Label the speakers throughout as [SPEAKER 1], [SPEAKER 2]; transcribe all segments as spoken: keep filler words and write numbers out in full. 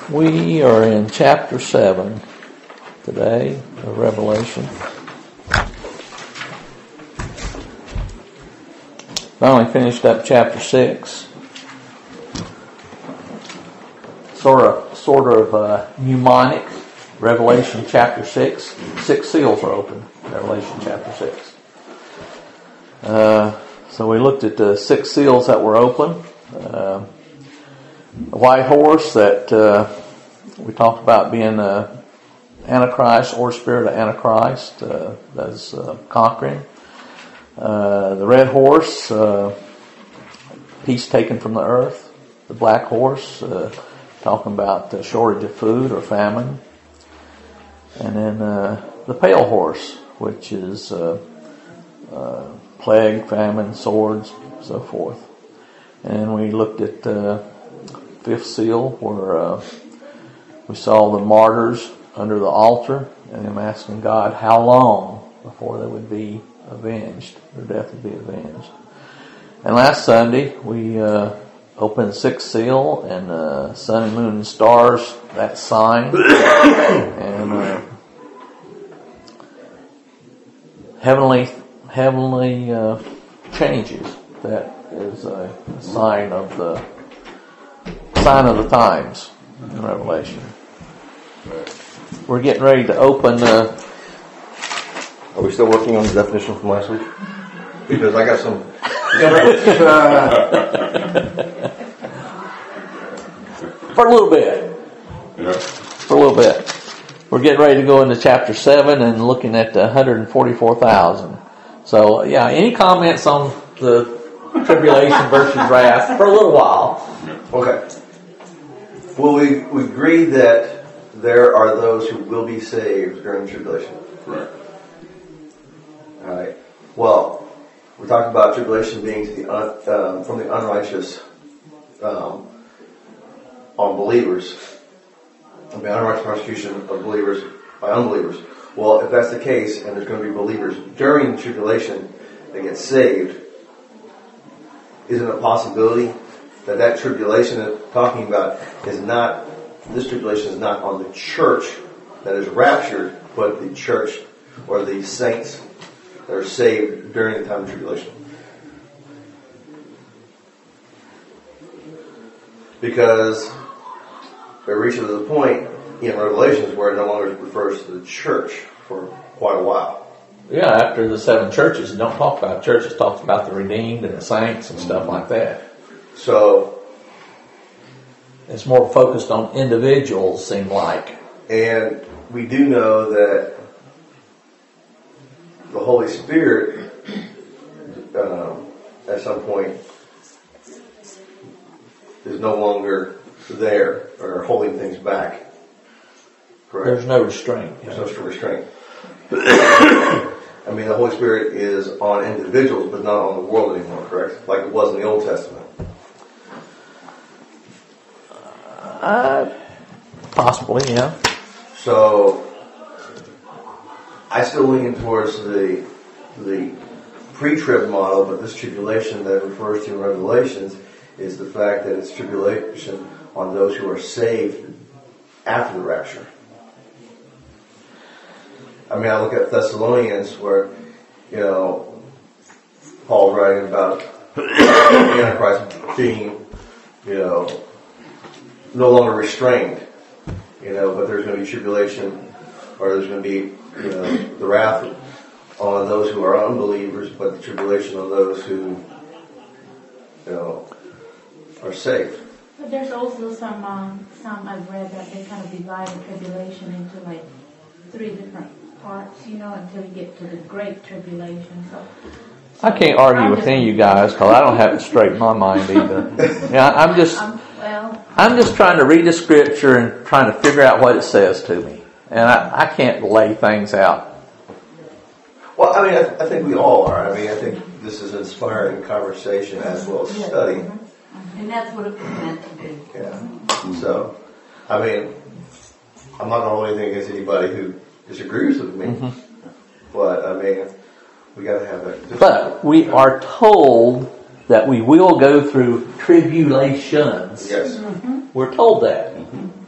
[SPEAKER 1] We are in chapter seven today of Revelation. Finally finished up chapter six. Sort of, sort of uh, mnemonic. Revelation chapter six. Six seals are open. Revelation chapter six. Uh, so we looked at the six seals that were open. Uh, the white horse that uh, we talked about being uh, Antichrist or spirit of Antichrist uh, that's uh, conquering. Uh, the red horse, uh, peace taken from the earth. The black horse, uh, talking about the shortage of food or famine. And then uh, the pale horse, which is uh, uh, plague, famine, swords, so forth. And we looked at the fifth seal where uh, we saw the martyrs under the altar and them asking God how long before they would be avenged, their death would be avenged. And last Sunday we uh, opened the sixth seal and uh, sun and moon and stars, that sign. and uh, heavenly heavenly uh, changes. That is a sign of the sign of the times in Revelation. We're getting ready to open. Uh,
[SPEAKER 2] Are we still working on the definition from last week? Because I got some.
[SPEAKER 1] for a little bit.
[SPEAKER 3] Yeah.
[SPEAKER 1] For a little bit. We're getting ready to go into chapter seven and looking at the one hundred forty-four thousand. So, yeah, any comments on the tribulation versus wrath for a little while?
[SPEAKER 2] Okay. Well, we, we agree that there are those who will be saved during the tribulation.
[SPEAKER 3] Right.
[SPEAKER 2] All right. Well, we talked about tribulation being to the un, um, from the unrighteous um, on believers. I mean, unrighteous persecution of believers by unbelievers. Well, if that's the case, and there's going to be believers during the tribulation that get saved, isn't it a possibility that that tribulation that we're talking about is not, this tribulation is not on the church that is raptured, but the church or the saints that are saved during the time of tribulation? Because it reaches a point in Revelations where it no longer refers to the church for quite a while.
[SPEAKER 1] Yeah, after the seven churches, it don't talk about churches, it talks about the redeemed and the saints and stuff like that.
[SPEAKER 2] So
[SPEAKER 1] it's more focused on individuals, seem like.
[SPEAKER 2] And we do know that the Holy Spirit, um, at some point, is no longer there or holding things back. Correct?
[SPEAKER 1] There's no restraint.
[SPEAKER 2] There's no restraint. I mean, the Holy Spirit is on individuals, but not on the world anymore, correct? Like it was in the Old Testament.
[SPEAKER 1] Uh, possibly, yeah.
[SPEAKER 2] So, I still lean towards the the pre-trib model, but this tribulation that it refers to in Revelations is the fact that it's tribulation on those who are saved after the rapture. I mean, I look at Thessalonians where, you know, Paul's writing about the Antichrist being, you know, no longer restrained, you know, but there's going to be tribulation, or there's going to be, you know, the wrath on those who are unbelievers, but the tribulation on those who, you know, are saved.
[SPEAKER 4] But there's also some, um, some I've read that they kind of divide the tribulation into like three different parts, you know, until you get to the great tribulation. So
[SPEAKER 1] I can't argue with any of you guys because I don't have it straight in my mind either. Yeah, I'm just,
[SPEAKER 4] um, well,
[SPEAKER 1] I'm just trying to read the scripture and trying to figure out what it says to me, and I, I can't lay things out.
[SPEAKER 2] Well, I mean, I, I think we all are. I mean, I think this is inspiring conversation as well as study.
[SPEAKER 4] and that's what it was meant to be.
[SPEAKER 2] Yeah. So, I mean, I'm not going to hold anything against anybody who disagrees with me, mm-hmm. but I mean, we got to have that.
[SPEAKER 1] But we are told that we will go through tribulations.
[SPEAKER 2] Yes.
[SPEAKER 4] Mm-hmm.
[SPEAKER 1] We're told that.
[SPEAKER 2] Mm-hmm.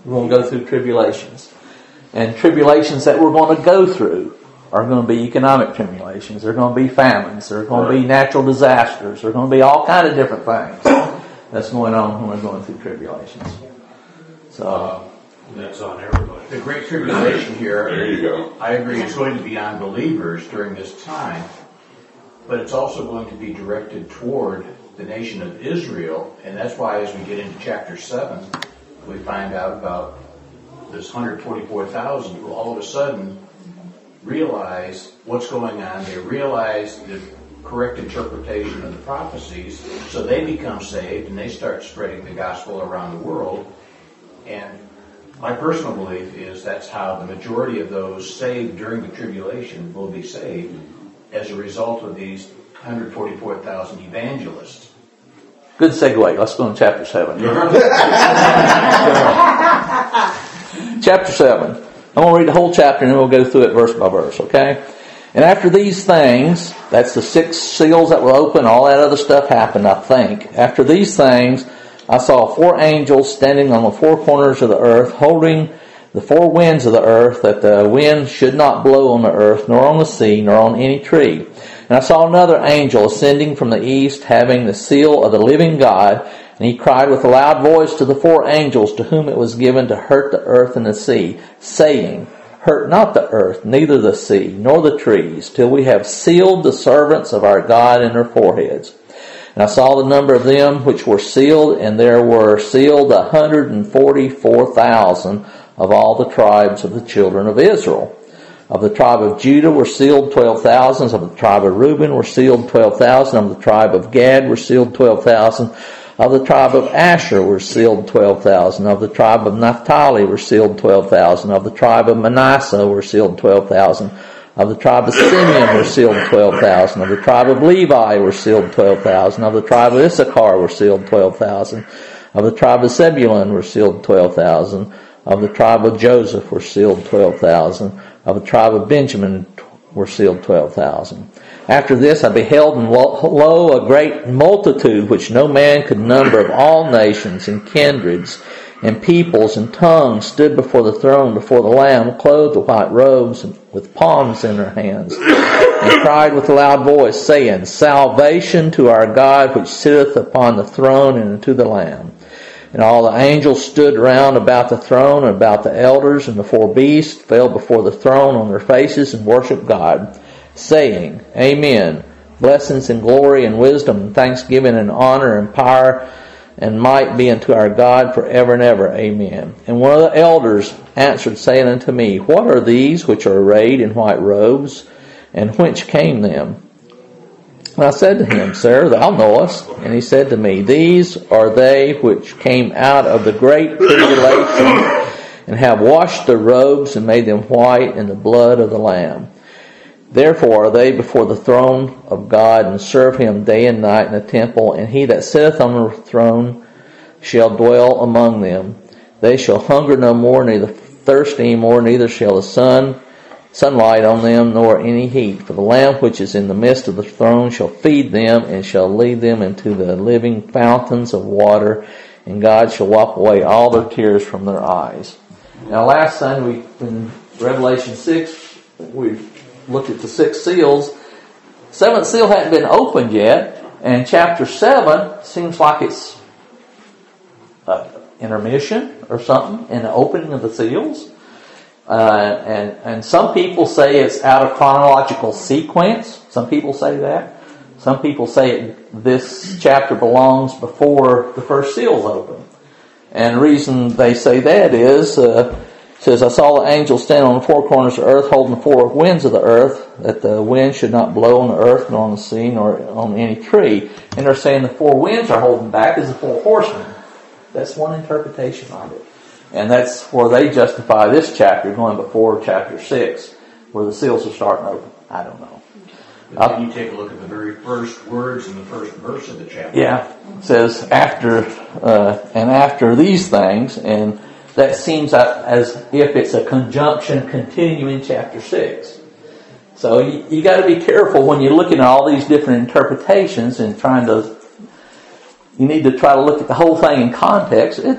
[SPEAKER 1] We're going to go through tribulations. And tribulations that we're going to go through are going to be economic tribulations. They're going to be famines. They're going to be natural disasters. They're going to be all kind of different things that's going on when we're going through tribulations. So
[SPEAKER 3] uh, that's on everybody.
[SPEAKER 5] The Great Tribulation here,
[SPEAKER 3] There you go.
[SPEAKER 5] I agree, it's going to be on believers during this time, but it's also going to be directed toward the nation of Israel, and that's why as we get into chapter seven, we find out about this one hundred twenty-four thousand who all of a sudden realize what's going on. They realize the correct interpretation of the prophecies, so they become saved and they start spreading the gospel around the world. And my personal belief is that's how the majority of those saved during the tribulation will be saved as a result of these one hundred forty-four thousand evangelists.
[SPEAKER 1] good segue. Let's go to chapter seven. Chapter seven. I'm going to read the whole chapter and then we'll go through it verse by verse, okay? And after these things, that's the six seals that were open, all that other stuff happened, I think. After these things, I saw four angels standing on the four corners of the earth, holding the four winds of the earth, that the wind should not blow on the earth, nor on the sea, nor on any tree. And I saw another angel ascending from the east, having the seal of the living God, and he cried with a loud voice to the four angels to whom it was given to hurt the earth and the sea, saying, Hurt not the earth, neither the sea, nor the trees, till we have sealed the servants of our God in their foreheads. And I saw the number of them which were sealed, and there were sealed a hundred and forty-four thousand of all the tribes of the children of Israel. Of the tribe of Judah were sealed twelve thousand. Of the tribe of Reuben were sealed twelve thousand. Of the tribe of Gad were sealed twelve thousand. Of the tribe of Asher were sealed twelve thousand. Of the tribe of Naphtali were sealed twelve thousand. Of the tribe of Manasseh were sealed twelve thousand. Of the tribe of Simeon were sealed twelve thousand. Of the tribe of Levi were sealed twelve thousand. Of the tribe of Issachar were sealed twelve thousand. Of the tribe of Zebulun were sealed twelve thousand. Of the tribe of Joseph were sealed twelve thousand. Of the tribe of Benjamin were sealed twelve thousand. After this I beheld, and lo, a great multitude which no man could number, of all nations and kindreds and peoples and tongues, stood before the throne, before the Lamb, clothed with white robes and with palms in their hands, and cried with a loud voice, saying, Salvation to our God which sitteth upon the throne and to the Lamb. And all the angels stood round about the throne and about the elders, and the four beasts fell before the throne on their faces and worshipped God, saying, Amen. Blessings and glory and wisdom and thanksgiving and honor and power and might be unto our God forever and ever. Amen. And one of the elders answered, saying unto me, What are these which are arrayed in white robes, and whence came them? And I said to him, Sir, thou knowest. And he said to me, These are they which came out of the great tribulation, and have washed their robes and made them white in the blood of the Lamb. Therefore are they before the throne of God, and serve him day and night in the temple, and he that sitteth on the throne shall dwell among them. They shall hunger no more, neither thirst any more, neither shall the sun sunlight on them, nor any heat. For the Lamb which is in the midst of the throne shall feed them, and shall lead them into the living fountains of water, and God shall wipe away all their tears from their eyes. Now last Sunday, we in Revelation six, we looked at the six seals. Seventh seal hadn't been opened yet, and chapter seven seems like it's an intermission or something in the opening of the seals. Uh, and, and some people say it's out of chronological sequence. Some people say that. Some people say it, this chapter belongs before the first seal's open. And the reason they say that is, uh, it says, I saw the angel stand on the four corners of the earth, holding the four winds of the earth, that the wind should not blow on the earth, nor on the sea, nor on any tree. And they're saying the four winds are holding back as the four horsemen. That's one interpretation of it. And that's where they justify this chapter going before chapter six, where the seals are starting open. I don't know.
[SPEAKER 5] But then you take a look at the very first words in the first verse of the chapter.
[SPEAKER 1] Yeah, it says after uh, and after these things, and that seems as if it's a conjunction continuing chapter six. So you, you got to be careful when you're looking at all these different interpretations and trying to. You need to try to look at the whole thing in context. It,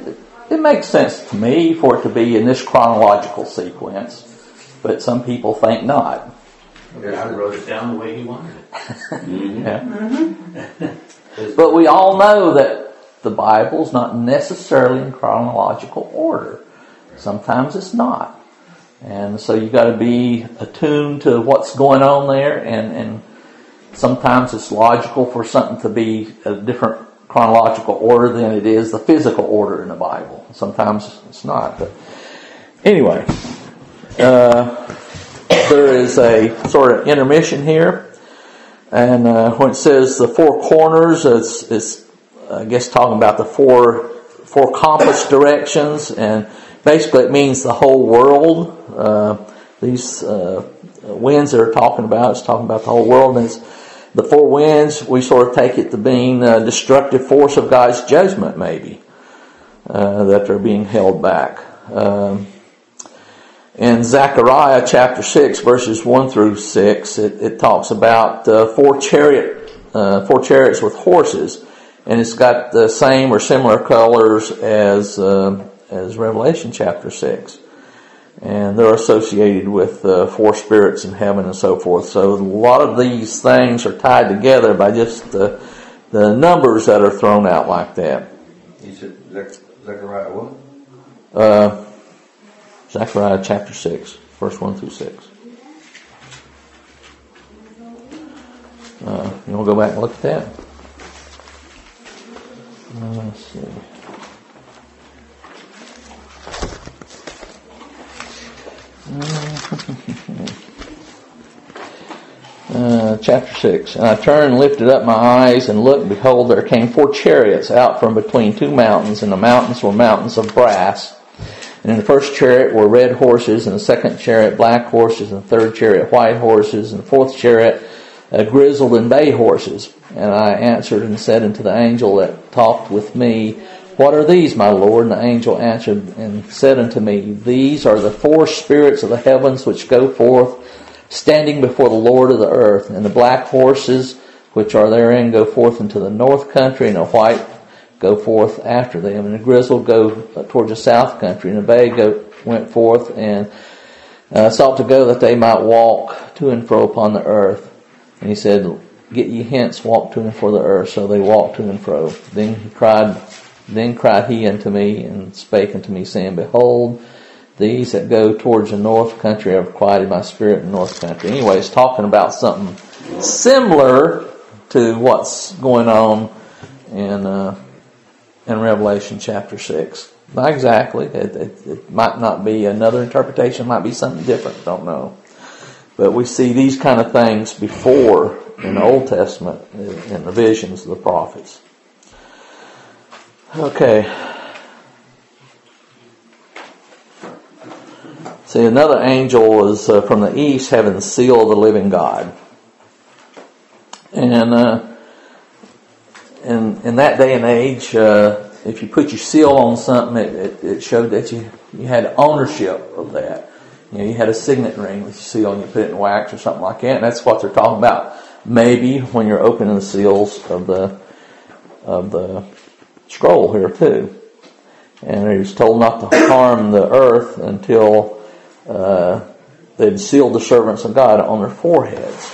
[SPEAKER 1] it makes sense to me for it to be in this chronological sequence, but some people think not.
[SPEAKER 5] God wrote it down the way He wanted it.
[SPEAKER 6] Mm-hmm.
[SPEAKER 1] Yeah.
[SPEAKER 6] Mm-hmm.
[SPEAKER 1] But we all know that the Bible's not necessarily in chronological order. Sometimes it's not. And so you got to be attuned to what's going on there, and, and sometimes it's logical for something to be a different chronological order than it is the physical order in the Bible. Sometimes it's not. But anyway, uh, there is a sort of intermission here. And uh, when it says the four corners, it's, it's I guess talking about the four four compass directions, and basically it means the whole world. Uh, these uh, winds that are talking about, it's talking about the whole world. And it's, the four winds, we sort of take it to being a destructive force of God's judgment, maybe, uh, that are being held back. Um, in Zechariah chapter six, verses one through six, it, it talks about uh, four chariot, uh, four chariots with horses, and it's got the same or similar colors as uh, as Revelation chapter six. And they're associated with uh, four spirits in heaven and so forth. So a lot of these things are tied together by just the, the numbers that are thrown out like that.
[SPEAKER 2] You said Zech- Zechariah what?
[SPEAKER 1] Uh, Zechariah chapter six, verse one through six. Uh, you want to go back and look at that? Uh, let's see. Uh, chapter six. And I turned and lifted up my eyes and looked, behold, there came four chariots out from between two mountains, and the mountains were mountains of brass. And in the first chariot were red horses, and the second chariot black horses, and the third chariot white horses, and the fourth chariot uh, grizzled and bay horses. And I answered and said unto the angel that talked with me, What are these, my Lord? And the angel answered and said unto me, These are the four spirits of the heavens which go forth, standing before the Lord of the earth. And the black horses which are therein go forth into the north country, and the white go forth after them. And the grizzled go towards the south country, and the bay go, went forth and uh, sought to go that they might walk to and fro upon the earth. And he said, Get ye hence, walk to and fro the earth. So they walked to and fro. Then he cried, Then cried he unto me, and spake unto me, saying, Behold, these that go towards the north country have quieted my spirit in the north country. Anyway, it's talking about something similar to what's going on in uh, in Revelation chapter six. Not exactly. It, it, it might not be another interpretation. It might be something different. Don't know. But we see these kind of things before in the Old Testament in the visions of the prophets. Okay. See, another angel was uh, from the east having the seal of the living God. And uh, in, in that day and age, uh, if you put your seal on something, it, it, it showed that you, you had ownership of that. You know, you had a signet ring with your seal and you put it in wax or something like that. And that's what they're talking about. Maybe when you're opening the seals of the of the scroll here too. And he was told not to harm the earth until uh, they'd sealed the servants of God on their foreheads.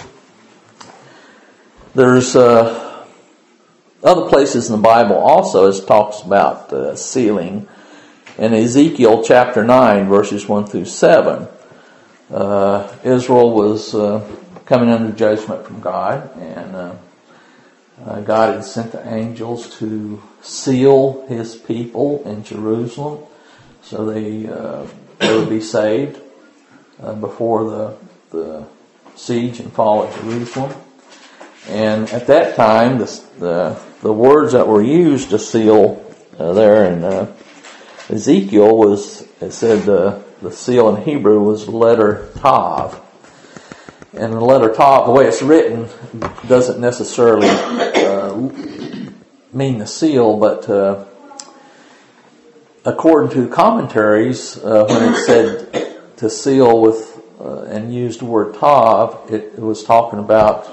[SPEAKER 1] There's uh, other places in the Bible also it talks about uh, sealing. In Ezekiel chapter nine, verses one through seven, uh, Israel was uh, coming under judgment from God, and uh, uh, God had sent the angels to seal His people in Jerusalem, so they uh, they would be saved uh, before the the siege and fall of Jerusalem. And at that time, the the, the words that were used to seal uh, there in uh, Ezekiel was, it said the, the seal in Hebrew was letter Tav. And the letter Tav, the way it's written, doesn't necessarily uh, mean the seal, but uh, according to commentaries, uh, when it said to seal with uh, and used the word Tav, it, it was talking about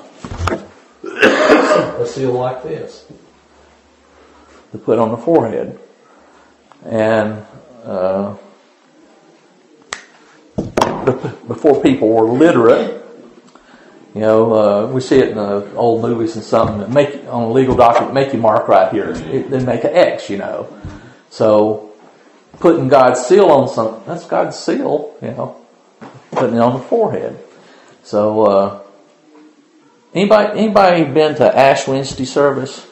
[SPEAKER 1] a seal like this to put on the forehead. And uh, before people were literate, you know, uh, we see it in the old movies and something that make on a legal document, make you mark right here, it, then make an X, you know. So putting God's seal on something, that's God's seal, you know, putting it on the forehead. So uh, anybody anybody been to Ash Wednesday service?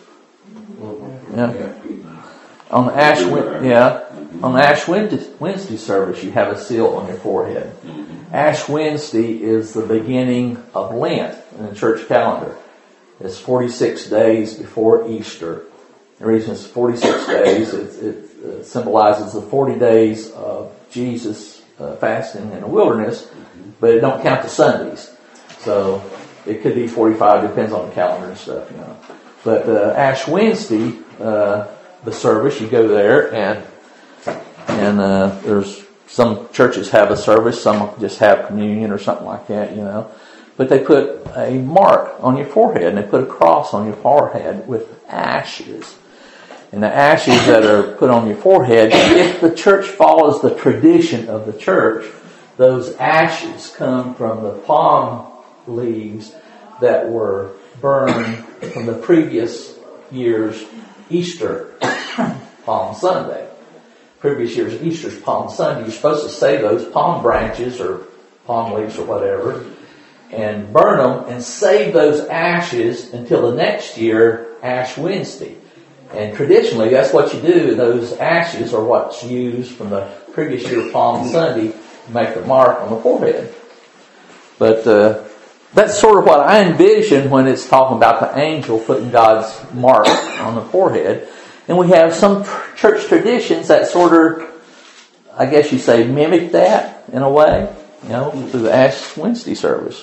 [SPEAKER 1] Yeah. On the Ash yeah on the Ash Wednesday service, you have a seal on your forehead. Ash Wednesday is the beginning of Lent in the church calendar. It's forty-six days before Easter. The reason it's forty-six days, it, it uh, symbolizes the forty days of Jesus uh, fasting in the wilderness, but it don't count the Sundays. So it could be forty-five, depends on the calendar and stuff, you know. But uh, Ash Wednesday, uh, the service, you go there and and uh, there's some churches have a service, some just have communion or something like that, you know. But they put a mark on your forehead, and they put a cross on your forehead with ashes. And the ashes that are put on your forehead, if the church follows the tradition of the church, those ashes come from the palm leaves that were burned from the previous year's Easter Palm Sunday. Previous year's Easter's Palm Sunday, you're supposed to save those palm branches or palm leaves or whatever and burn them and save those ashes until the next year, Ash Wednesday. And traditionally, that's what you do. Those ashes are what's used from the previous year Palm Sunday to make the mark on the forehead. But uh, that's sort of what I envision when it's talking about the angel putting God's mark on the forehead. And we have some church traditions that sort of, I guess you say, mimic that in a way, you know, through the Ash Wednesday service.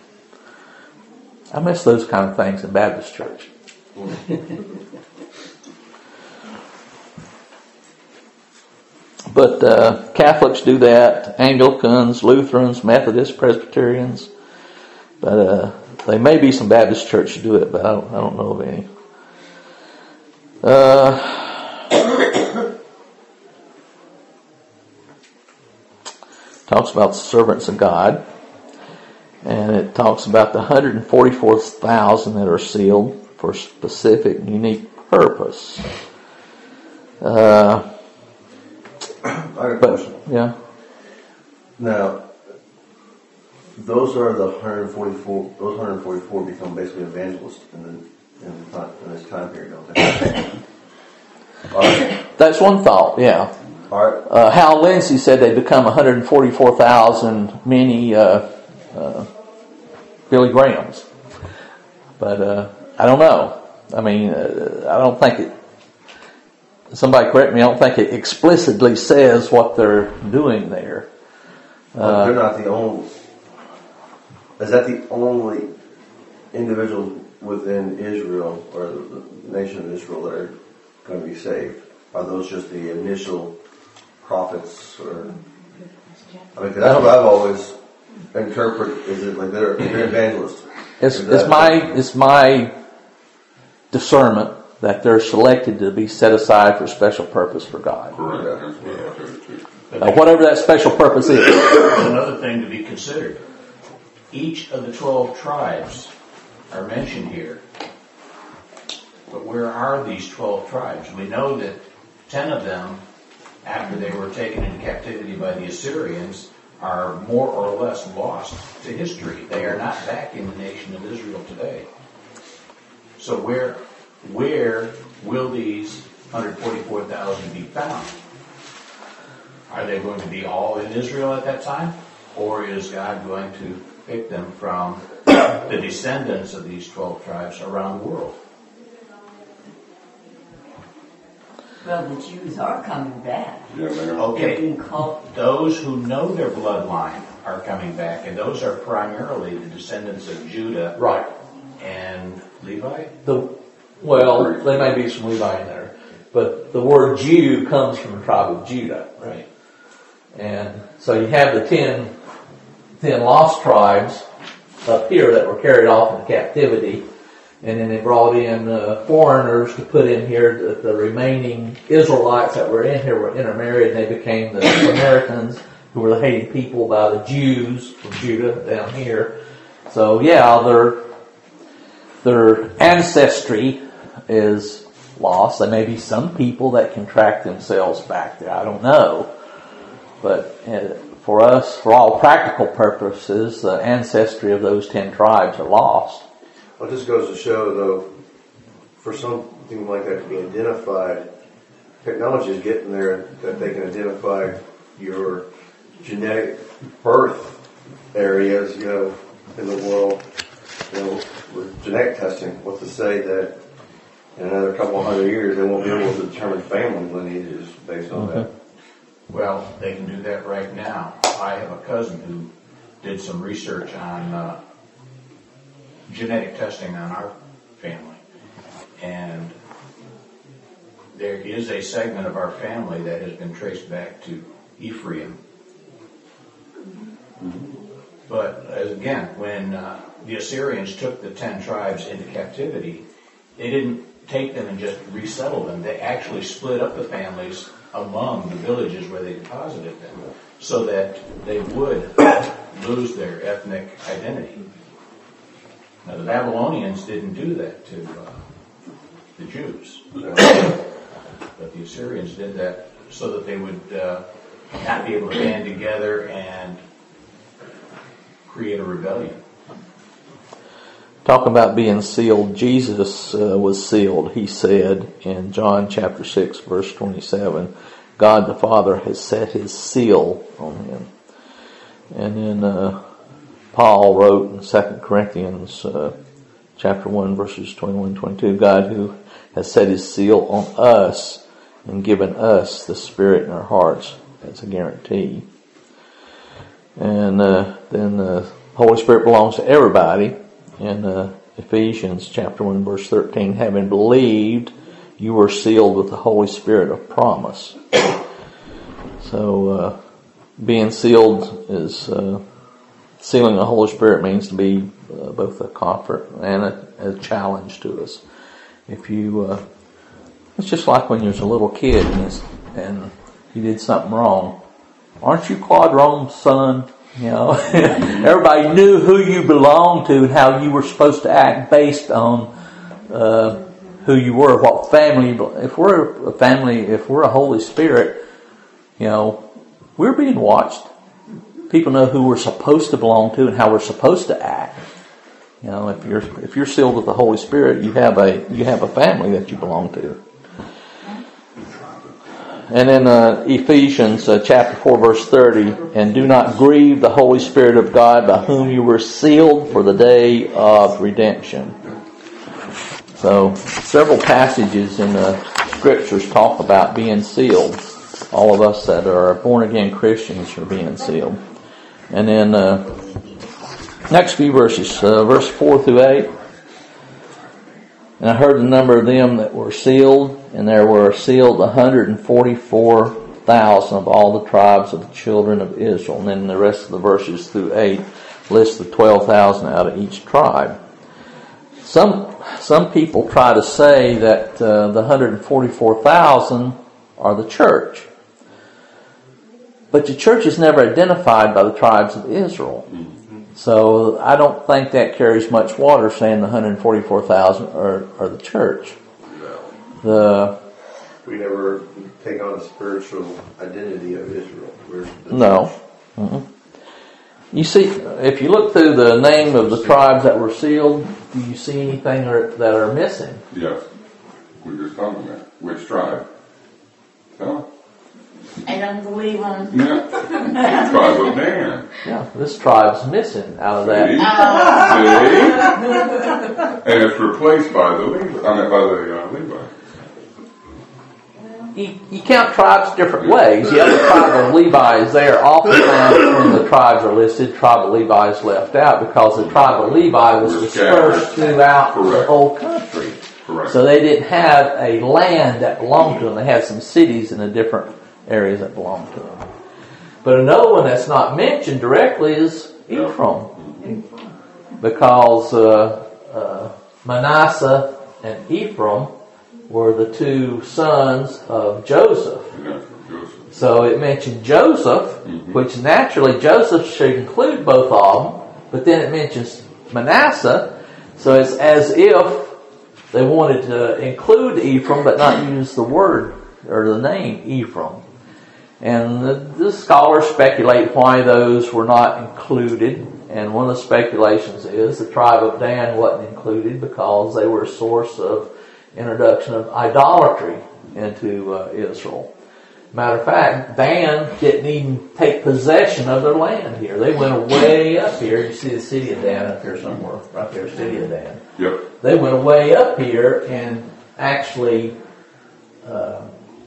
[SPEAKER 1] I miss those kind of things in Baptist church. But uh, Catholics do that, Anglicans, Lutherans, Methodists, Presbyterians. But uh, there may be some Baptist churches do it, but I don't, I don't know of any. Uh, talks about the servants of God, and it talks about the one hundred forty-four thousand that are sealed for a specific, unique purpose. Uh,
[SPEAKER 2] I have a
[SPEAKER 1] but,
[SPEAKER 2] question.
[SPEAKER 1] yeah.
[SPEAKER 2] Now, those are the one hundred forty-four. Those one hundred forty-four become basically evangelists in the in, the time, in this time period, don't they? All right.
[SPEAKER 1] That's one thought, yeah.
[SPEAKER 2] All right.
[SPEAKER 1] Uh, Hal Lindsey said they become one hundred forty-four thousand mini uh, uh, Billy Grahams. But uh, I don't know. I mean, uh, I don't think it, somebody correct me, I don't think it explicitly says what they're doing there.
[SPEAKER 2] But
[SPEAKER 1] Uh,
[SPEAKER 2] they're not the only. Is that the only individuals within Israel or the nation of Israel that are going to be saved? Are those just the initial prophets? Or I mean, 'cause that's what I've always interpreted. Is it like they're, they're evangelists?
[SPEAKER 1] It's,
[SPEAKER 2] Is
[SPEAKER 1] it's
[SPEAKER 2] that-
[SPEAKER 1] my it's my discernment that they're selected to be set aside for special purpose for God. Uh, whatever that special purpose is.
[SPEAKER 5] Another thing to be considered. Each of the twelve tribes are mentioned here. But where are these twelve tribes? We know that ten of them, after they were taken into captivity by the Assyrians, are more or less lost to history. They are not back in the nation of Israel today. So where where will these one hundred forty-four thousand be found? Are they going to be all in Israel at that time? Or is God going to pick them from the descendants of these twelve tribes around the world?
[SPEAKER 7] Well, the Jews are coming back.
[SPEAKER 6] Yeah, they are.
[SPEAKER 5] Okay,
[SPEAKER 7] They're being called.
[SPEAKER 5] those who know their bloodline are coming back, and those are primarily the descendants of Judah
[SPEAKER 1] Right.
[SPEAKER 5] and Levi.
[SPEAKER 1] The well, there may be some Levi in there, but the word Jew comes from the tribe of Judah.
[SPEAKER 5] Right.
[SPEAKER 1] And so you have the ten, ten lost tribes up here that were carried off into captivity, And then they brought in uh, foreigners to put in here. The, the remaining Israelites that were in here were intermarried, and they became the Samaritans, who were the hated people by the Jews from Judah down here. So yeah, their their ancestry is lost. There may be some people that can track themselves back there. I don't know. But uh, for us, for all practical purposes, the ancestry of those ten tribes are lost.
[SPEAKER 2] Well, it just goes to show, though, for something like that to be identified, technology is getting there that they can identify your genetic birth areas, you know, in the world. You know, with genetic testing, what's to say that in another couple of hundred years they won't be able to determine family lineages based on
[SPEAKER 1] Okay.
[SPEAKER 2] that?
[SPEAKER 5] Well, they can do that right now. I have a cousin who did some research on uh, genetic testing on our family. And there is a segment of our family that has been traced back to Ephraim. But as again, when uh, the Assyrians took the ten tribes into captivity, they didn't take them and just resettle them. They actually split up the families among the villages where they deposited them so that they would lose their ethnic identity. Now, the Babylonians didn't do that to uh, the Jews. But the Assyrians did that so that they would uh, not be able to band together and create a rebellion.
[SPEAKER 1] Talking about being sealed, Jesus uh, was sealed. He said in John chapter six, verse twenty-seven, God the Father has set his seal on him. And then uh, Paul wrote in Second Corinthians uh, chapter one, verses twenty-one and twenty-two, God who has set his seal on us and given us the Spirit in our hearts as a guarantee. And uh, then the Holy Spirit belongs to everybody. In uh, Ephesians chapter one, verse thirteen, having believed, you were sealed with the Holy Spirit of promise. So uh, being sealed is... Uh, sealing the Holy Spirit means to be uh, both a comfort and a, a challenge to us. If you... Uh, it's just like when you was a little kid and, and you did something wrong. Aren't you Claude Rome's son? You know, everybody knew who you belonged to and how you were supposed to act based on uh, who you were, what family. If we're a family, if we're a Holy Spirit, you know, we're being watched. People know who we're supposed to belong to and how we're supposed to act. You know, if you're if you're sealed with the Holy Spirit, you have a you have a family that you belong to. And in uh, Ephesians uh, chapter four, verse thirty, and do not grieve the Holy Spirit of God, by whom you were sealed for the day of redemption. So, several passages in the Scriptures talk about being sealed. All of us that are born-again Christians are being sealed. And then, uh, next few verses, uh, verse four through eight. And I heard the number of them that were sealed, and there were sealed one hundred forty-four thousand of all the tribes of the children of Israel. And then the rest of the verses through eight list the twelve thousand out of each tribe. Some some people try to say that uh, the one hundred forty-four thousand are the church. But the church is never identified by the tribes of Israel. So I don't think that carries much water saying the one hundred forty-four thousand are, are the church. The
[SPEAKER 2] We never take on the spiritual identity of Israel. We're the
[SPEAKER 1] No. Mm-mm. You see, if you look through the name of the tribes that were sealed, do you see anything are, that are missing?
[SPEAKER 8] Yes. We just told them that. Which tribe? Tell us.
[SPEAKER 7] I don't believe them.
[SPEAKER 8] Yeah. Tribe of Dan.
[SPEAKER 1] Yeah, this tribe's missing out of that.
[SPEAKER 8] See? See? And it's replaced by the Levi. I mean, by the uh, Levi.
[SPEAKER 1] You, you count tribes different ways. The other tribe of Levi is there. Oftentimes when the tribes are listed, tribe of Levi is left out because the tribe of Levi was dispersed throughout the whole country.
[SPEAKER 8] Correct.
[SPEAKER 1] So they didn't have a land that belonged to them. They had some cities in the different areas that belonged to them. But another one that's not mentioned directly is Ephraim. Because uh, uh, Manasseh and Ephraim were the two sons of Joseph.
[SPEAKER 8] Yeah, Joseph.
[SPEAKER 1] So it mentioned Joseph,
[SPEAKER 8] Mm-hmm.
[SPEAKER 1] which naturally Joseph should include both of them, but then it mentions Manasseh, so it's as if they wanted to include Ephraim but not use the word or the name Ephraim. And the, the scholars speculate why those were not included, and one of the speculations is the tribe of Dan wasn't included because they were a source of introduction of idolatry into uh, Israel. Matter of fact, Dan didn't even take possession of their land here. They went way up here. You see the city of Dan up here somewhere, right there, city of Dan.
[SPEAKER 8] Yep.
[SPEAKER 1] They went way up here and actually uh,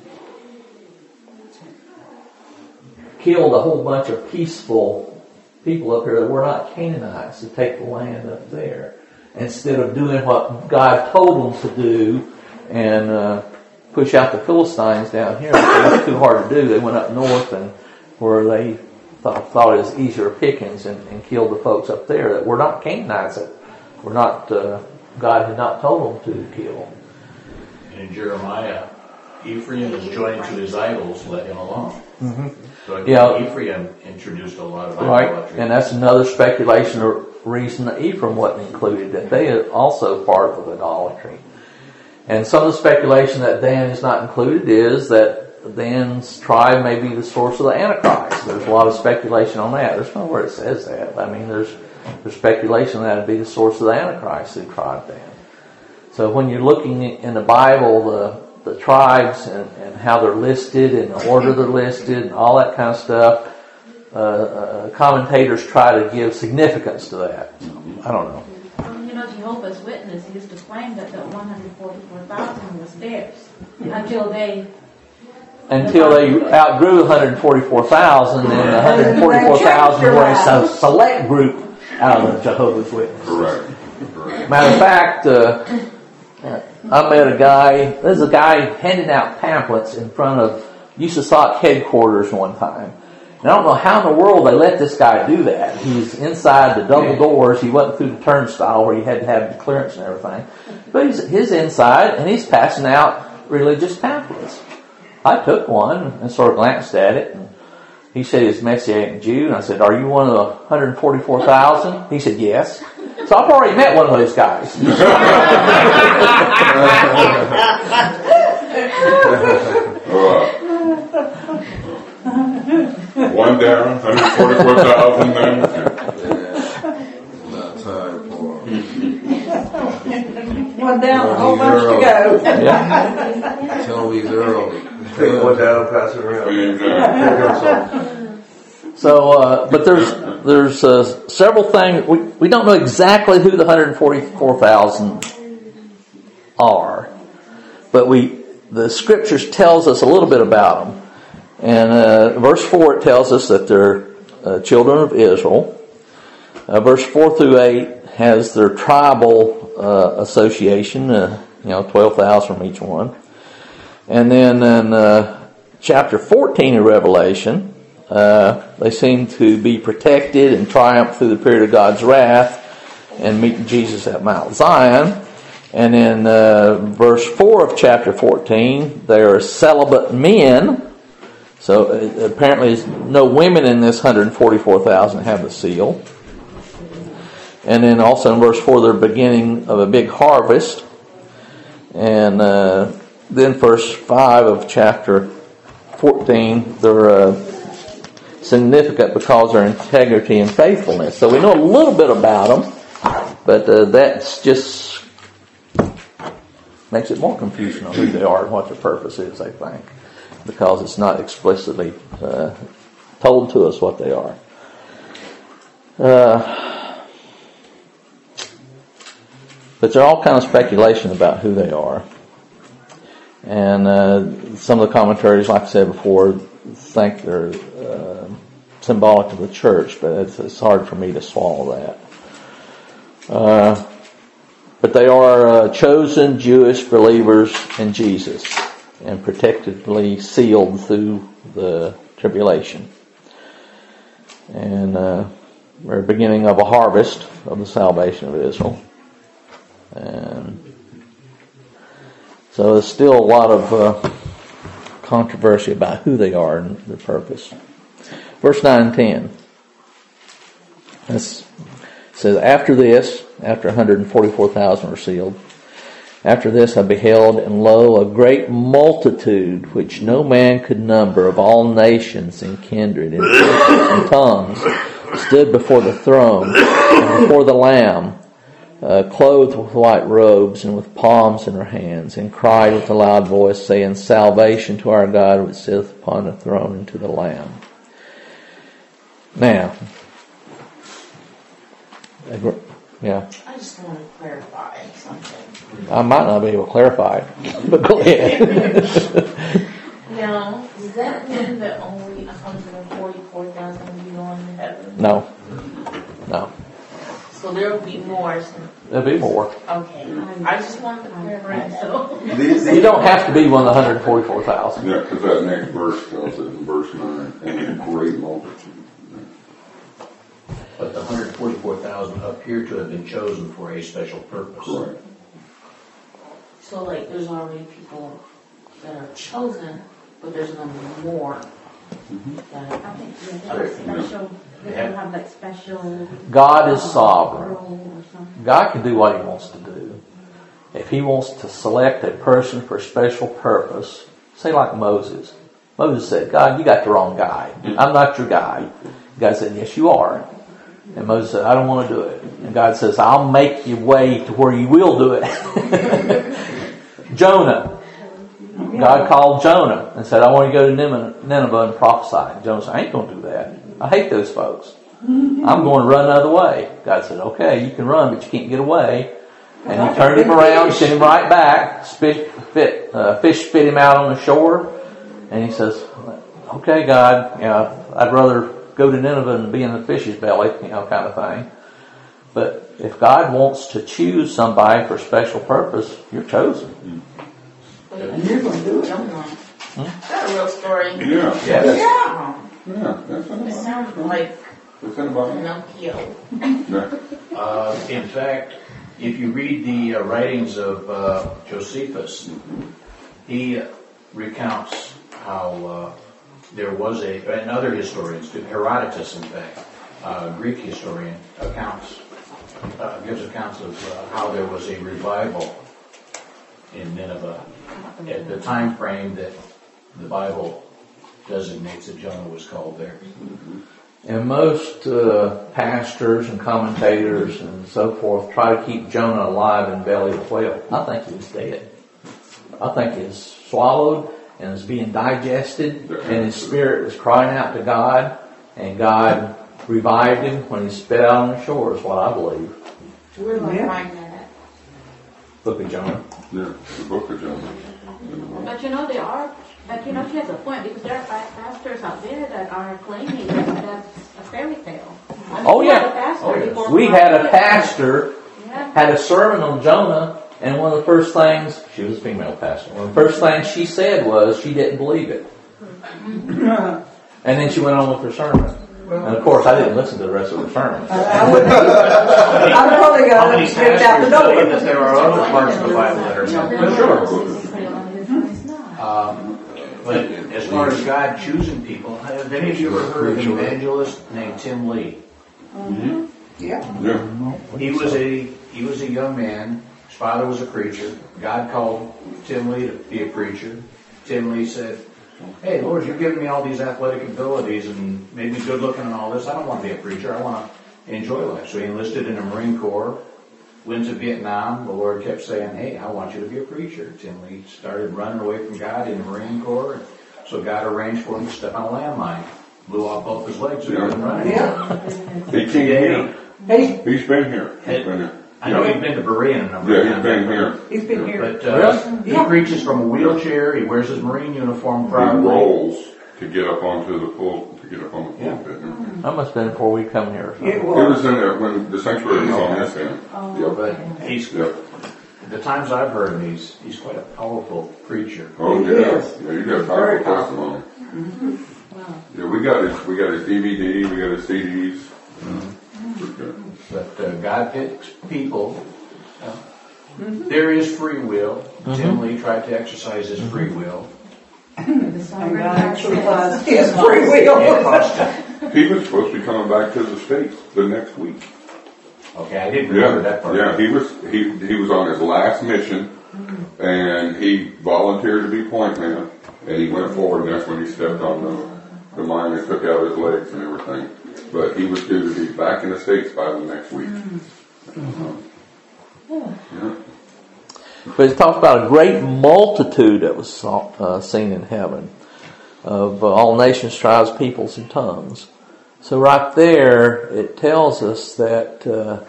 [SPEAKER 1] killed a whole bunch of peaceful people up here that were not Canaanites to take the land up there, instead of doing what God told them to do and uh, push out the Philistines down here. It was too hard to do. They went up north and where they thought, thought it was easier pickings and, and killed the folks up there that were not Canaanites, that were not uh, God had not told them to kill.
[SPEAKER 5] And in Jeremiah, Ephraim is joined to his idols, let him alone.
[SPEAKER 1] Mm-hmm.
[SPEAKER 5] So I think
[SPEAKER 1] Yeah.
[SPEAKER 5] Ephraim introduced a lot of
[SPEAKER 1] Right,
[SPEAKER 5] idolatry.
[SPEAKER 1] and that's another speculation or reason that Ephraim wasn't included, that they are also part of idolatry. And some of the speculation that Dan is not included is that Dan's tribe may be the source of the Antichrist. There's a lot of speculation on that. There's nowhere it says that. I mean, there's there's speculation that it'd be the source of the Antichrist through tribe Dan. So when you're looking in the Bible, the the tribes and, and how they're listed and the order they're listed and all that kind of stuff, uh, uh, commentators try to give significance to that. I don't know.
[SPEAKER 4] Well, you know, Jehovah's Witness used to claim that the one hundred forty-four thousand was theirs until they...
[SPEAKER 1] Until they outgrew one hundred forty-four thousand, and one hundred forty-four thousand were a select group out of the Jehovah's Witnesses.
[SPEAKER 8] Correct. Correct.
[SPEAKER 1] Matter of fact, uh, I met a guy, there's a guy handing out pamphlets in front of U S A S O C headquarters one time. And I don't know how in the world they let this guy do that. He's inside the double doors. He wasn't through the turnstile where you had to have the clearance and everything. But he's, he's inside and he's passing out religious pamphlets. I took one and sort of glanced at it. And he said he was Messianic Jew. And I said, "Are you one of the one hundred forty-four thousand? He said, "Yes." So I've already met one of those guys.
[SPEAKER 8] Uh, one down, one hundred forty-four thousand then.
[SPEAKER 6] Not time for
[SPEAKER 7] One down, a whole bunch to go.
[SPEAKER 1] Yeah.
[SPEAKER 6] Toby's early.
[SPEAKER 2] Take one down, pass it around.
[SPEAKER 8] Exactly.
[SPEAKER 1] So, uh, but there's there's uh, several things. We we don't know exactly who the one hundred forty-four thousand are, but we the scriptures tells us a little bit about them. And uh, verse four, it tells us that they're uh, children of Israel. Uh, verse four through eight has their tribal uh, association, uh, you know, twelve thousand from each one. And then in uh, chapter fourteen of Revelation, uh, they seem to be protected and triumph through the period of God's wrath and meet Jesus at Mount Zion. And in uh, verse four of chapter fourteen, they are celibate men. So uh, apparently no women in this one hundred forty-four thousand have the seal. And then also in verse four, they're beginning of a big harvest. And uh, then verse five of chapter fourteen, they're uh, significant because of their integrity and faithfulness. So we know a little bit about them, but uh, that's just makes it more confusing on who they are and what their purpose is, I think, because it's not explicitly uh, told to us what they are. Uh, but there's all kind of speculation about who they are. And uh, some of the commentaries, like I said before, think they're uh, symbolic of the church, but it's, it's hard for me to swallow that. Uh, but they are uh, chosen Jewish believers in Jesus and protectively sealed through the tribulation. And uh, we're beginning of a harvest of the salvation of Israel. And so there's still a lot of uh, controversy about who they are and their purpose. Verse nine and ten. This says, after this, after one hundred forty-four thousand were sealed, after this I beheld, and lo, a great multitude, which no man could number, of all nations and kindred and, and tongues, stood before the throne and before the Lamb, uh, clothed with white robes and with palms in their hands, and cried with a loud voice, saying, Salvation to our God which sitteth upon the throne and to the Lamb. Now, yeah.
[SPEAKER 9] I just want to clarify something.
[SPEAKER 1] I might not be able to clarify it, but go ahead.
[SPEAKER 9] Now, does that mean that only one hundred forty-four thousand will be going to heaven?
[SPEAKER 1] No. No.
[SPEAKER 9] So there will be more.
[SPEAKER 1] There'll be more.
[SPEAKER 9] Okay. I just wanted to clarify so.
[SPEAKER 1] You don't have to be one of the one hundred forty-four thousand.
[SPEAKER 8] Yeah, because that next verse tells it in verse nine, and a great multitude.
[SPEAKER 5] But the one hundred forty-four thousand appear to have been chosen for a special purpose.
[SPEAKER 8] Correct.
[SPEAKER 9] So like there's already people that are chosen, but there's going to be more.
[SPEAKER 4] I think yeah, they have special, they
[SPEAKER 5] Yeah.
[SPEAKER 4] have like special
[SPEAKER 1] God is sovereign.
[SPEAKER 4] role or something.
[SPEAKER 1] God can do what He wants to do. If He wants to select a person for a special purpose, say like Moses. Moses said, God, you got the wrong guy. I'm not your guy. God said, yes, you are. And Moses said, I don't want to do it. And God says, I'll make you way to where you will do it. Jonah. God called Jonah and said, I want you to go to Nineveh and prophesy. Jonah said, I ain't going to do that. I hate those folks. I'm going to run another way. God said, okay, you can run, but you can't get away. And He turned him around, sent him right back. Spit, fit, uh, fish spit him out on the shore. And he says, okay, God, you know, I'd rather go to Nineveh and be in the fish's belly, you know, kind of thing. But if God wants to choose somebody for a special purpose, you're chosen.
[SPEAKER 7] And you're going to do it.
[SPEAKER 9] Jonah. Is that a real story?
[SPEAKER 8] Yeah.
[SPEAKER 1] Yeah.
[SPEAKER 7] Yeah.
[SPEAKER 8] Yeah, that's in the
[SPEAKER 9] It
[SPEAKER 8] Bible.
[SPEAKER 9] sounds like
[SPEAKER 8] It's in the Bible.
[SPEAKER 9] Pinocchio.
[SPEAKER 8] Yeah.
[SPEAKER 5] Uh, in fact, if you read the uh, writings of uh, Josephus, he recounts how uh, there was a, and other historians, too, Herodotus, in fact, uh, Greek historian, accounts, uh, gives accounts of uh, how there was a revival in Nineveh at the time frame that the Bible designates that Jonah was called there.
[SPEAKER 1] And most uh, pastors and commentators and so forth try to keep Jonah alive in the belly of the whale. I think he was dead. I think he was swallowed and is being digested, and his spirit was crying out to God, and God revived him when he spit out on the shore, is what I believe.
[SPEAKER 9] Where do I
[SPEAKER 7] Yeah.
[SPEAKER 9] find that at?
[SPEAKER 1] Book of Jonah.
[SPEAKER 8] Yeah, the book of Jonah.
[SPEAKER 4] But you know, there are, but you know, she has a point because there are pastors out there that are claiming that that's a fairy tale. I mean,
[SPEAKER 1] Oh,
[SPEAKER 4] we
[SPEAKER 1] yeah.
[SPEAKER 4] had a pastor
[SPEAKER 5] Oh, yes.
[SPEAKER 4] before
[SPEAKER 1] We
[SPEAKER 4] Christ.
[SPEAKER 1] had a pastor,
[SPEAKER 4] Yeah.
[SPEAKER 1] had a sermon on Jonah, and one of the first things, she was a female pastor, one of the first things she said was she didn't believe it. And then she went on with her sermon. And of course, I didn't listen to the rest of her sermon.
[SPEAKER 7] I would, I'm probably
[SPEAKER 5] How
[SPEAKER 7] going
[SPEAKER 5] many
[SPEAKER 7] to get out the
[SPEAKER 5] pastors believe that
[SPEAKER 7] door.
[SPEAKER 5] there are other parts of the Bible that are not?
[SPEAKER 1] Sure.
[SPEAKER 5] Um, but as far as God choosing people, have any of you ever heard of an evangelist named Tim Lee?
[SPEAKER 7] Yeah.
[SPEAKER 8] Yeah.
[SPEAKER 5] He was a he was a young man. His father was a preacher. God called Tim Lee to be a preacher. Tim Lee said, "Hey, Lord, you're giving me all these athletic abilities and maybe good looking and all this. I don't want to be a preacher. I want to enjoy life." So he enlisted in the Marine Corps. Went to Vietnam. The Lord kept saying, "Hey, I want you to be a preacher." Tim Lee started running away from God in the Marine Corps. So God arranged for him to step on a landmine. Blew off both his legs. So he couldn't run anymore.
[SPEAKER 7] Yeah.
[SPEAKER 8] He came here.
[SPEAKER 7] He's,
[SPEAKER 8] He's been here. He's been here.
[SPEAKER 5] I know he's been to Berean a number
[SPEAKER 8] Yeah,
[SPEAKER 5] of
[SPEAKER 8] he's
[SPEAKER 5] times.
[SPEAKER 8] been here.
[SPEAKER 7] he's been here.
[SPEAKER 5] But uh, he
[SPEAKER 7] Yeah.
[SPEAKER 5] preaches from a wheelchair. He wears his Marine uniform
[SPEAKER 8] He
[SPEAKER 5] proudly.
[SPEAKER 8] rolls to get up onto the pul to get up on the
[SPEAKER 5] Yeah.
[SPEAKER 8] pulpit.
[SPEAKER 1] That must have been before we come here. Or something.
[SPEAKER 7] It
[SPEAKER 8] It
[SPEAKER 7] was.
[SPEAKER 8] was in there when the sanctuary was on this end. Yep.
[SPEAKER 5] But he's
[SPEAKER 8] Yep.
[SPEAKER 5] the times I've heard him, he's he's quite a powerful preacher.
[SPEAKER 8] Oh
[SPEAKER 7] He
[SPEAKER 8] yeah.
[SPEAKER 7] is.
[SPEAKER 8] Yeah, you got a
[SPEAKER 7] Very
[SPEAKER 8] powerful testimony. Yeah, we got his we got his D V D, we got his C Ds. Pretty good.
[SPEAKER 5] But uh, God picks people uh, there is free will. Tim Lee tried to exercise his free will.
[SPEAKER 4] The song
[SPEAKER 7] And
[SPEAKER 4] really
[SPEAKER 7] God
[SPEAKER 4] starts
[SPEAKER 7] exercised
[SPEAKER 4] with-
[SPEAKER 7] his free will.
[SPEAKER 5] It cost him.
[SPEAKER 8] He was supposed to be coming back to the States the next week.
[SPEAKER 5] Okay, I didn't remember
[SPEAKER 8] Yeah,
[SPEAKER 5] that part.
[SPEAKER 8] yeah, he was, he, he was on his last mission, and he volunteered to be point man, and he went forward, and that's when he stepped on the, the mine and took out his legs and everything. But he was due to be back in the States by the next week. Yeah.
[SPEAKER 1] But it talks about a great multitude that was saw, uh, seen in heaven of uh, all nations, tribes, peoples, and tongues. So right there, it tells us that uh,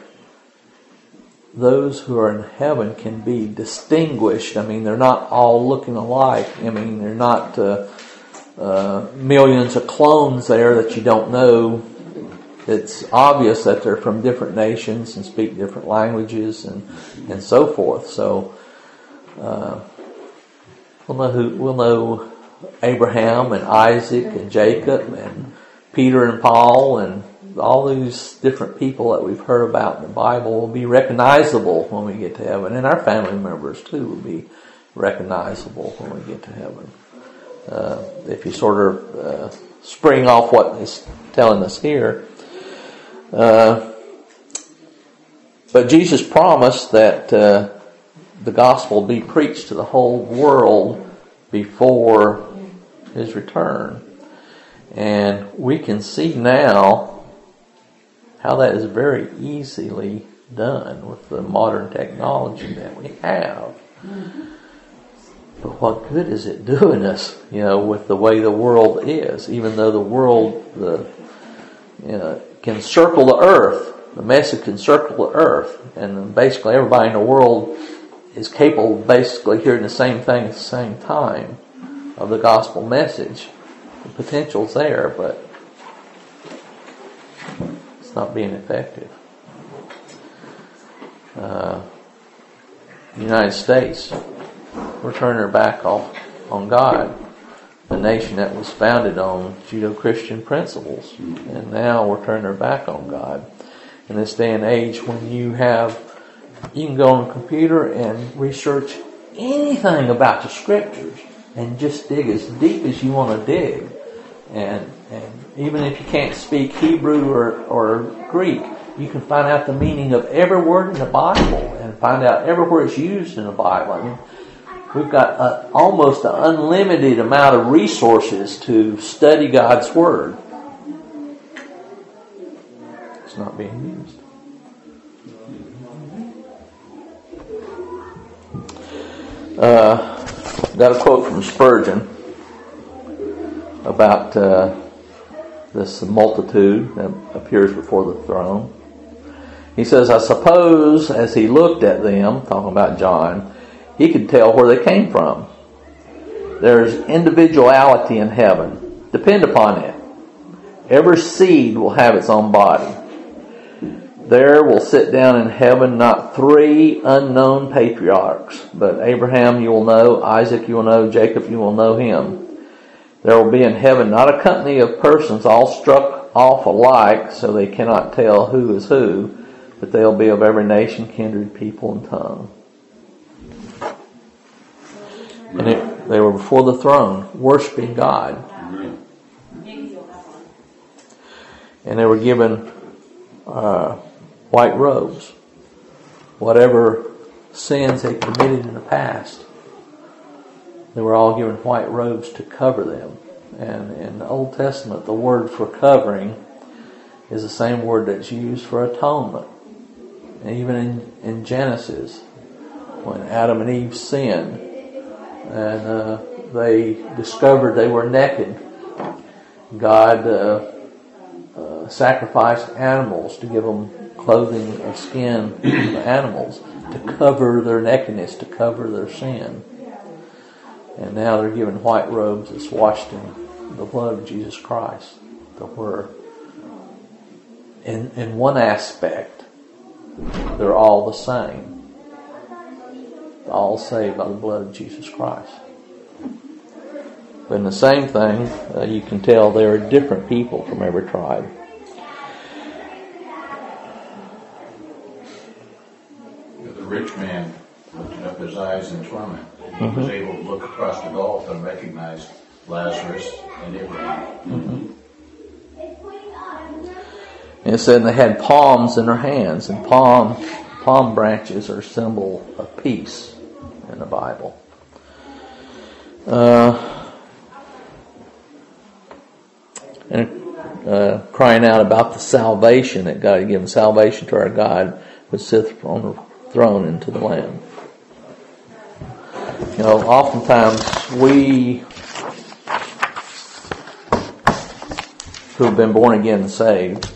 [SPEAKER 1] those who are in heaven can be distinguished. I mean, they're not all looking alike. I mean, they're not uh, uh, millions of clones there that you don't know. It's obvious that they're from different nations and speak different languages and, and so forth. So uh, we'll know who, we'll know Abraham and Isaac and Jacob and Peter and Paul and all these different people that we've heard about in the Bible will be recognizable when we get to heaven, and our family members too will be recognizable when we get to heaven. Uh, if you sort of uh, spring off what is telling us here. Uh, but Jesus promised that uh, the gospel be preached to the whole world before His return. And we can see now how that is very easily done with the modern technology that we have. But what good is it doing us, you know, with the way the world is? Even though the world the, you know, can circle the earth, the message can circle the earth, and basically everybody in the world is capable of basically hearing the same thing at the same time of the gospel message. The potential's there, but it's not being effective. Uh, the United States, we're turning our back off on God, a nation that was founded on Judeo-Christian principles, and now we're turning our back on God. In this day and age, when you have, you can go on a computer and research anything about the scriptures and just dig as deep as you want to dig. And, and even if you can't speak Hebrew or, or Greek, you can find out the meaning of every word in the Bible and find out everywhere it's used in the Bible. I mean, we've got a, almost an unlimited amount of resources to study God's Word. It's not being used. Uh, got a quote from Spurgeon about uh, this multitude that appears before the throne. He says, I suppose as he looked at them, talking about John, he could tell where they came from. There's individuality in heaven. Depend upon it. Every seed will have its own body. There will sit down in heaven not three unknown patriarchs, but Abraham you will know, Isaac you will know, Jacob you will know him. There will be in heaven not a company of persons all struck off alike so they cannot tell who is who, but they'll be of every nation, kindred, people, and tongue. And it, they were before the throne, worshiping God. And they were given uh, white robes. Whatever sins they committed in the past, they were all given white robes to cover them. And in the Old Testament, the word for covering is the same word that's used for atonement. And even in, in Genesis, when Adam and Eve sinned, and uh, they discovered they were naked, God uh, uh, sacrificed animals to give them clothing of skin to the animals to cover their nakedness, to cover their sin. And now they're given white robes that's washed in the blood of Jesus Christ. To where, in, in one aspect, they're all the same. All saved by the blood of Jesus Christ. But in the same thing, uh, you can tell there are different people from every tribe.
[SPEAKER 5] The rich man up his eyes in torment. He mm-hmm. was able to look across the gulf and recognize Lazarus and Abraham.
[SPEAKER 1] Mm-hmm. And it said they had palms in their hands, and palm palm branches are a symbol of peace in the Bible. Uh, and uh, crying out about the salvation that God had given, salvation to our God, which sitteth on the throne and to the Lamb. You know, oftentimes we who have been born again and saved,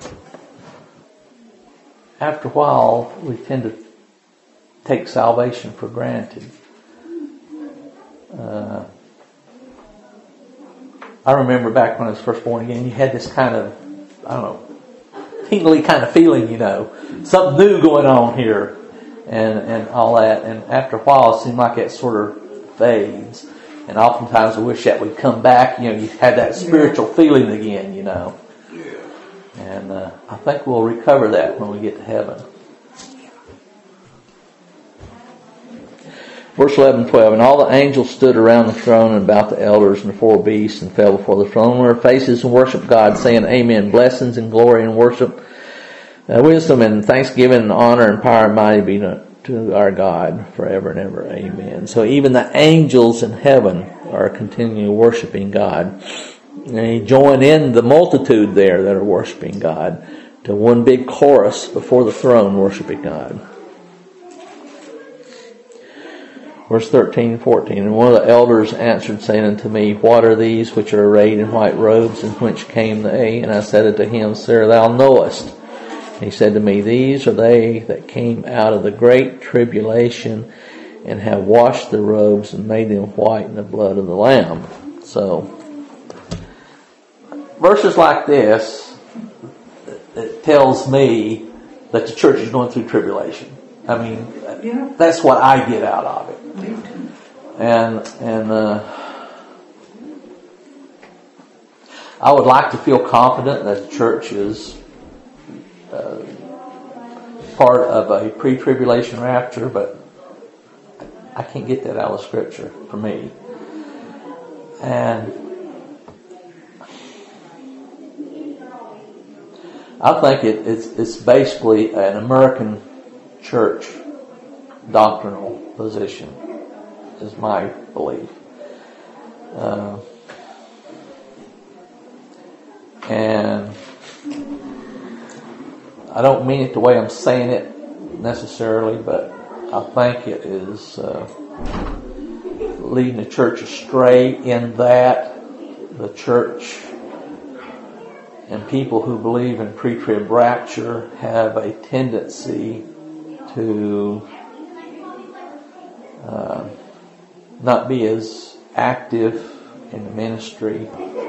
[SPEAKER 1] after a while, we tend to take salvation for granted. Uh, I remember back when I was first born again, you had this kind of, I don't know, tingly kind of feeling, you know, something new going on here, and and all that. And after a while, it seemed like it sort of fades. And oftentimes, I wish that would come back. You know, you had that spiritual feeling again, you know. And uh, I think we'll recover that when we get to heaven. Verse eleven, twelve, and all the angels stood around the throne and about the elders and the four beasts and fell before the throne on their faces and worshiped God, saying, Amen. Blessings and glory and worship, uh, wisdom and thanksgiving and honor and power and mighty be to, to our God forever and ever. Amen. So even the angels in heaven are continually worshiping God. And they join in the multitude there that are worshiping God to one big chorus before the throne worshiping God. Verse thirteen and fourteen, and one of the elders answered, saying unto me, What are these which are arrayed in white robes, and whence came they? And I said unto him, Sir, thou knowest. And he said to me, These are they that came out of the great tribulation, and have washed their robes, and made them white in the blood of the Lamb. So, verses like this, it tells me that the church is going through tribulation. I mean, yeah. That's what I get out of it. Me too. And and uh, I would like to feel confident that the church is uh, part of a pre-tribulation rapture, but I can't get that out of Scripture for me. And I think it, it's it's basically an American church doctrinal position, is my belief. Uh, and I don't mean it the way I'm saying it necessarily, but I think it is uh, leading the church astray in that the church and people who believe in pre-trib rapture have a tendency to uh, not be as active in the ministry,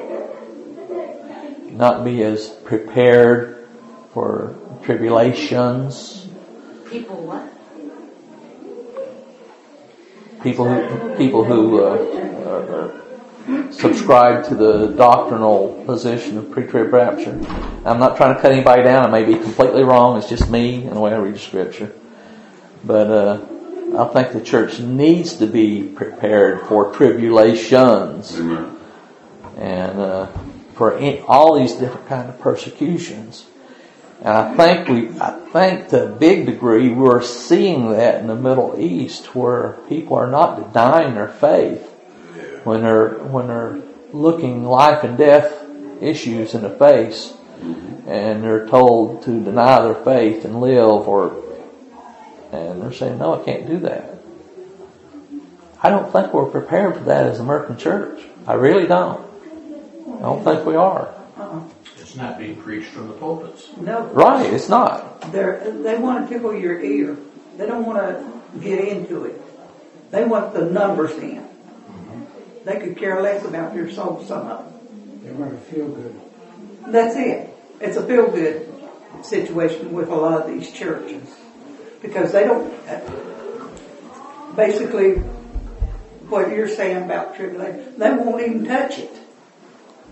[SPEAKER 1] not be as prepared for tribulations.
[SPEAKER 9] People what?
[SPEAKER 1] People who people who uh, are, are subscribe to the doctrinal position of pre-trib rapture. I'm not trying to cut anybody down. I may be completely wrong. It's just me and the way I read the Scripture. But uh, I think the church needs to be prepared for tribulations.
[SPEAKER 8] Amen.
[SPEAKER 1] And uh, for in, all these different kind of persecutions. And I think we, I think to a big degree, we're seeing that in the Middle East, where people are not denying their faith when they're when they're looking life and death issues in the face, and they're told to deny their faith and live, or and they're saying, no, I can't do that. I don't think we're prepared for that as American church. I really don't. I don't think we are.
[SPEAKER 7] Uh-uh.
[SPEAKER 5] It's not being preached from the pulpits.
[SPEAKER 7] No.
[SPEAKER 1] Right, it's not.
[SPEAKER 7] They're, they want to tickle your ear. They don't want to get into it. They want the numbers in. Mm-hmm. They could care less about your soul, some of them.
[SPEAKER 10] They want to feel good.
[SPEAKER 7] That's it. It's a feel-good situation with a lot of these churches. Because they don't, basically, what you're saying about tribulation, they won't even touch it.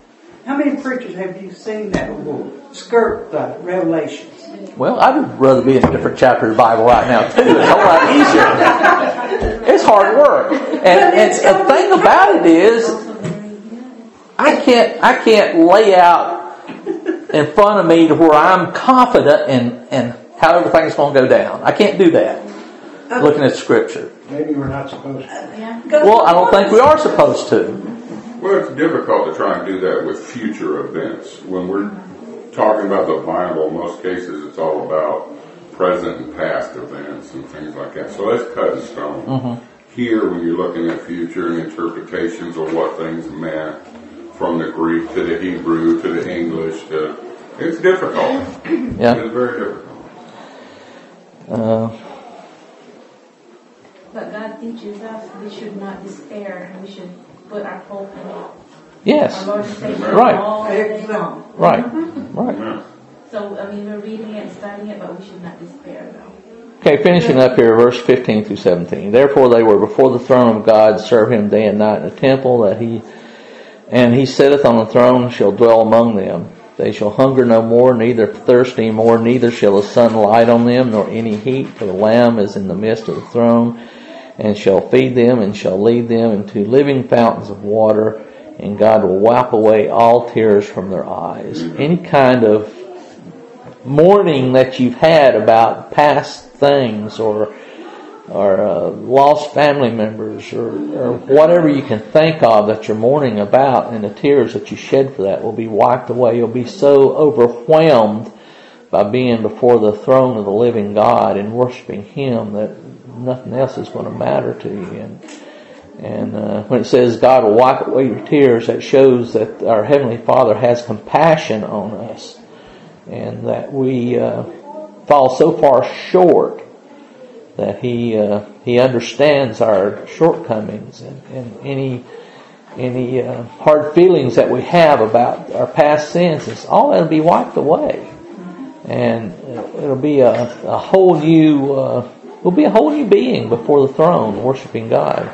[SPEAKER 7] How many preachers have you seen that will skirt the Revelations?
[SPEAKER 1] Well, I'd rather be in a different chapter of the Bible right now too. It's a whole lot easier. It's hard work, and, and the thing about it is, I can't I can't lay out in front of me to where I'm confident in in how everything's going to go down. I can't do that. Looking at Scripture.
[SPEAKER 6] Maybe we're not supposed to.
[SPEAKER 4] Yeah.
[SPEAKER 1] Well, I don't think we are supposed to.
[SPEAKER 8] Well, it's difficult to try and do that with future events. When we're talking about the Bible, in most cases it's all about present and past events and things like that. So that's cut in stone. Mm-hmm. Here, when you're looking at future and interpretations of what things meant, from the Greek to the Hebrew to the English, to, it's difficult.
[SPEAKER 1] Yeah.
[SPEAKER 8] It's very difficult.
[SPEAKER 1] Uh,
[SPEAKER 4] But God teaches us we should not despair, and we should put our hope in it.
[SPEAKER 1] yes.
[SPEAKER 4] Our Lord and Savior
[SPEAKER 1] Right.
[SPEAKER 4] all day
[SPEAKER 7] Exactly.
[SPEAKER 4] long.
[SPEAKER 1] Right. Right.
[SPEAKER 8] Yeah.
[SPEAKER 4] So, I mean, we're reading it and studying it, but we should not despair, though.
[SPEAKER 1] Okay, finishing up here, verse fifteen through seventeen. Therefore they were before the throne of God, serve him day and night in the temple, that he and he sitteth on the throne, shall dwell among them. They shall hunger no more, neither thirst any more, neither shall the sun light on them, nor any heat, for the Lamb is in the midst of the throne, and shall feed them, and shall lead them into living fountains of water, and God will wipe away all tears from their eyes. Any kind of mourning that you've had about past things, or or uh, lost family members, or, or whatever you can think of that you're mourning about, and the tears that you shed for that will be wiped away. You'll be so overwhelmed by being before the throne of the living God and worshiping Him that nothing else is going to matter to you. And, and uh, when it says God will wipe away your tears, that shows that our Heavenly Father has compassion on us, and that we uh, fall so far short that He uh, He understands our shortcomings, and, and any any uh, hard feelings that we have about our past sins. It's all that'll be wiped away, and it'll be a, a whole new uh, we'll be a whole new being before the throne, worshiping God.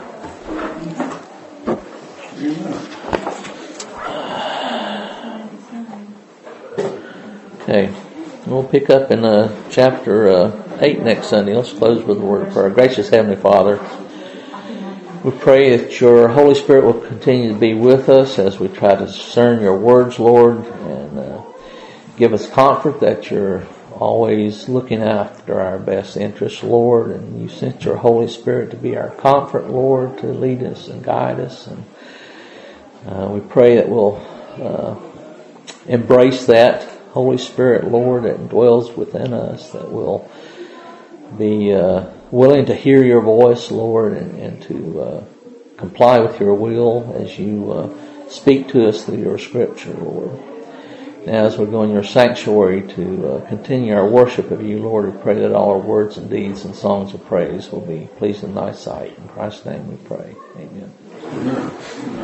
[SPEAKER 1] Okay, we'll pick up in uh, chapter uh, eight next Sunday. Let's close with a word of prayer. Gracious Heavenly Father, we pray that your Holy Spirit will continue to be with us as we try to discern your words, Lord, and uh, give us comfort that you're always looking after our best interests, Lord, and you sent your Holy Spirit to be our comfort, Lord, to lead us and guide us. And uh, we pray that we'll uh, embrace that Holy Spirit, Lord, that dwells within us, that we'll be uh, willing to hear your voice, Lord, and, and to uh, comply with your will as you uh, speak to us through your Scripture, Lord. Now, as we go in your sanctuary to uh, continue our worship of you, Lord, we pray that all our words and deeds and songs of praise will be pleasing in thy sight. In Christ's name we pray. Amen.
[SPEAKER 8] Amen.